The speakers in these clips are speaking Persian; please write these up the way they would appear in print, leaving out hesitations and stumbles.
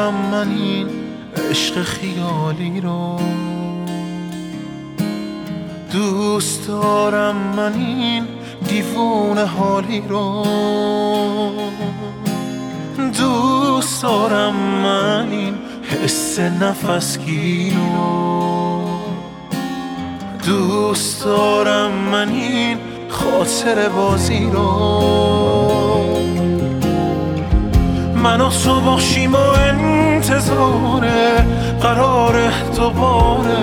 دارم من این عشق خیالی رو، دوست دارم من این دیوونه حالی رو، دوست دارم من این حس نفسگیر رو، دوست دارم من این خاطر بازی رو. من و تو باشیم و انتظار قرار دوباره،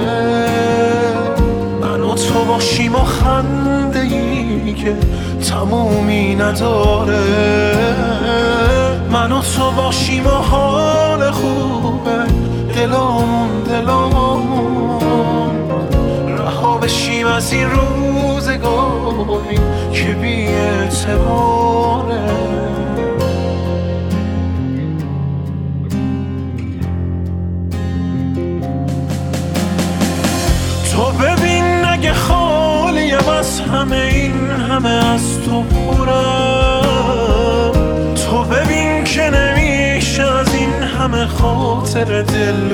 من و تو باشیم و خنده ای که تمومی نداره، من و تو باشیم و حال خوبه دلامون رها بشیم از این روزگاری که بی اعتباره. تو ببین اگه خالیم از همه این همه از تو پرم، تو ببین که نمیشه از این همه خاطر دل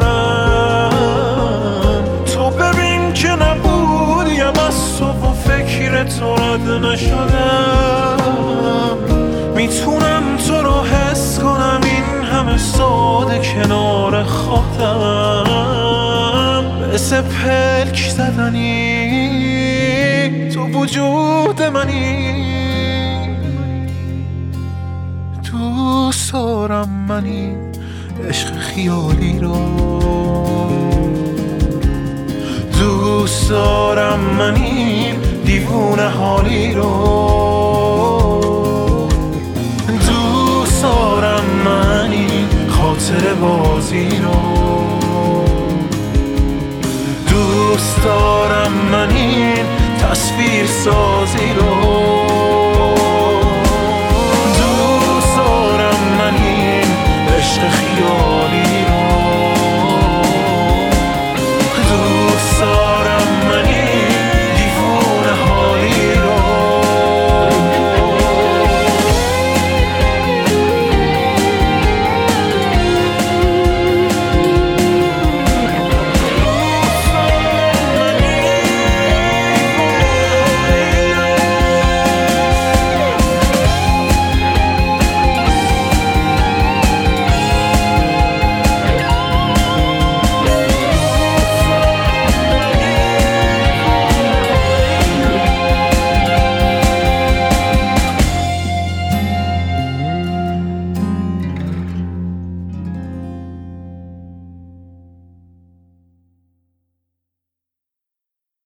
ببرم، تو ببین که نبودیم از تو و فکر تو رد نشدم، میتونم تو رو حس کنم این همه ساده کنار خودم، مثل پلک زدنی تو وجود منی، دوست دارم من این عشق خیالی رو، دوست دارم من این دیوونه حالی رو، دوست دارم من این خاطر بازی رو، دوست دارم من این تصویر سازی رو، دوست دارم من این عشق خیالی